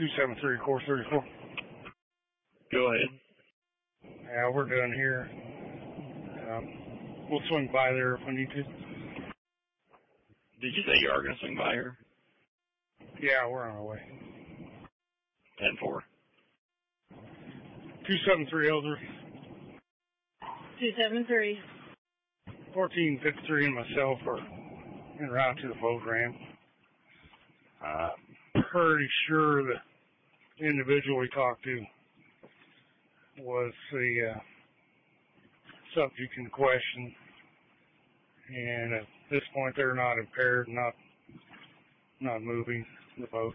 273 course 34. Go ahead. Yeah, we're done here. We'll swing by there if we need to. Did you say you are going to swing by here? Yeah, we're on our way. 10-4. 273 Elder. 273. 1453 and myself are en route to the boat ramp. Pretty sure the individual we talked to was the subject in question, and at this point they're not impaired, not moving the boat.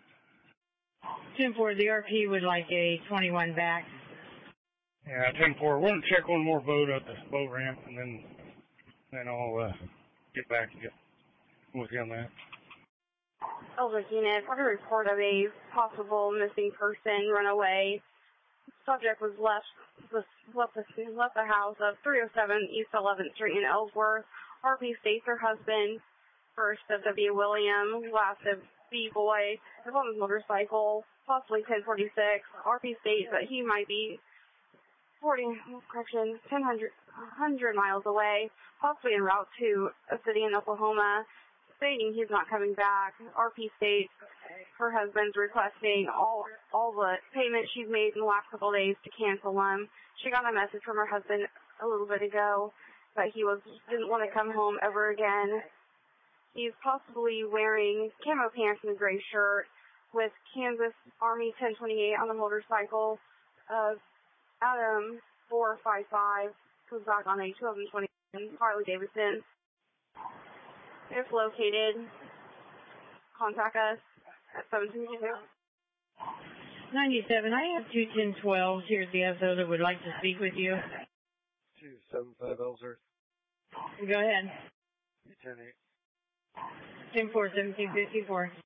10-4, the RP would like a 21 back. Yeah, 10-4. We're going to check one more boat at the boat ramp, and then I'll get back and get with you on that. Elder Unit, what a report of a possible missing person runaway. Subject was left the house of 307 East 11th Street in Ellsworth. RP states her husband, first of W. William, last of B. Boy, is on his motorcycle, possibly 1046. RP states that he might be 100 miles away, possibly en route to a city in Oklahoma, stating he's not coming back. RP states her husband's requesting all the payments she's made in the last couple of days to cancel them. She got a message from her husband a little bit ago, but he didn't want to come home ever again. He's possibly wearing camo pants and a gray shirt with Kansas Army 1028 on the motorcycle. Adam 455 comes back on a 2020 Harley Davidson. If located, contact us at 722. 97, I have 21012. Here's the SO that would like to speak with you. 275 Ellsworth. Go ahead. 10-8. 10-4, 1754.